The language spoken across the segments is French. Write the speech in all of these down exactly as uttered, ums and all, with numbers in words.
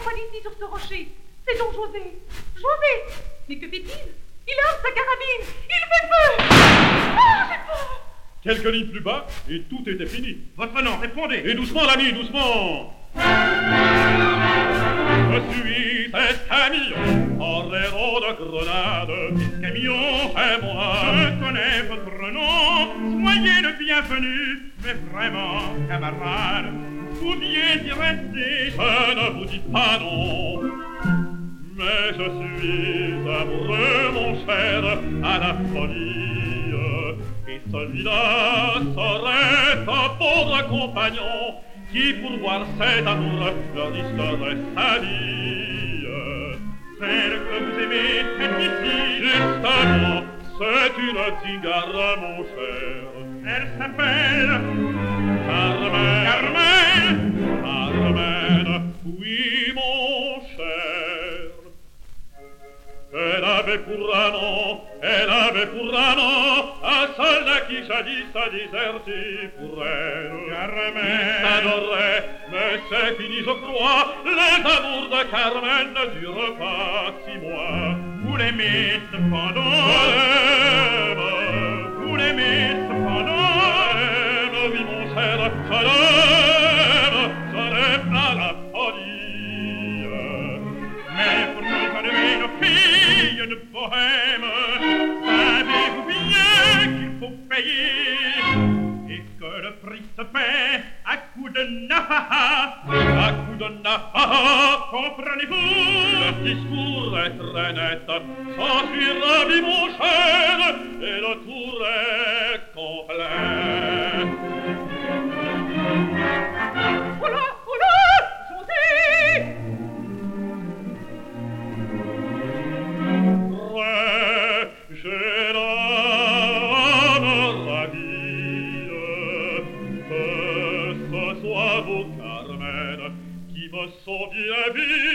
pas d'ici sur ce rocher. C'est donc José. José! Mais que fait-il? Il lance sa carabine. Il fait feu. Ah, j'ai peur. Quelques lignes plus bas, et tout était fini. Votre nom, répondez. Et doucement, l'ami, doucement. Je suis cet camion, Orero de Grenade. Ce camion, c'est moi. Je connais votre nom. Soyez le bienvenu. Mais vraiment, camarade, vous pouviez y rester. Je ne vous dis pas non. Mais je suis amoureux, mon cher, à la folie. Et celui-là serait un pauvre compagnon qui, pour voir cet amour, risquerait sa vie. Celle que vous aimez est ici. Justement, c'est une tigare, mon cher. Elle s'appelle Carmen. Carmen. Carmen, oui, mon cher. Elle avait pour amant, elle avait pour amant un soldat qui jadis a déserté pour elle. Carmen s'adorait, mais c'est fini, je crois. Les amours de Carmen ne durent pas six mois. Vous l'aimez cependant. Je l'aime. Vous l'aimez cependant. Je l'aime, oui, mon cher, je l'aime. Je l'aime à la folie. Mais pour nous adorer nos filles de bohème, savez-vous bien qu'il faut payer et que le prix se paie à coups de nafaha. À coups de nafaha, comprenez-vous? le discours est très net. J'en suis ravi, mon cher, et le tour est complet. Voilà, voilà, José! J'ai l'âme ravie, que ce soit vous, Carmen, qui me sauviez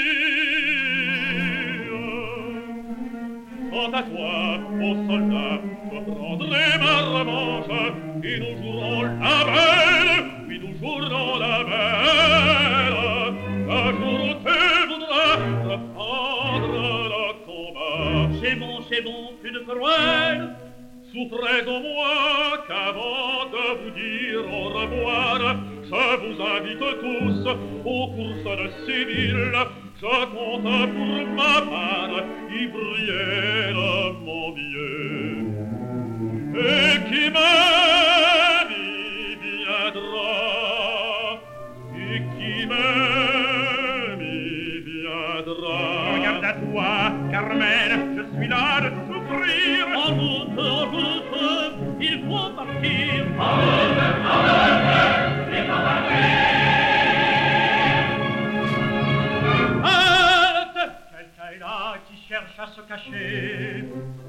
vie. Quant à toi, ô soldat, je prendrai ma revanche, et nous jouerons la belle, oui, nous jouerons la belle. Un jour où tu voudras reprendre le combat. C'est bon, c'est bon, plus de cruel. Souffrez au moins qu'avant de vous dire au revoir, je vous invite tous aux courses de Séville. Je compte pour ma part y briller le mon vieux. Et qui m'aime y viendra, et qui m'aime y viendra. Regarde à toi, Carmen, je suis là de souffrir. En route, en route, il faut partir. En route, en route, il faut partir. Halte! Quelqu'un est là qui cherche à se cacher.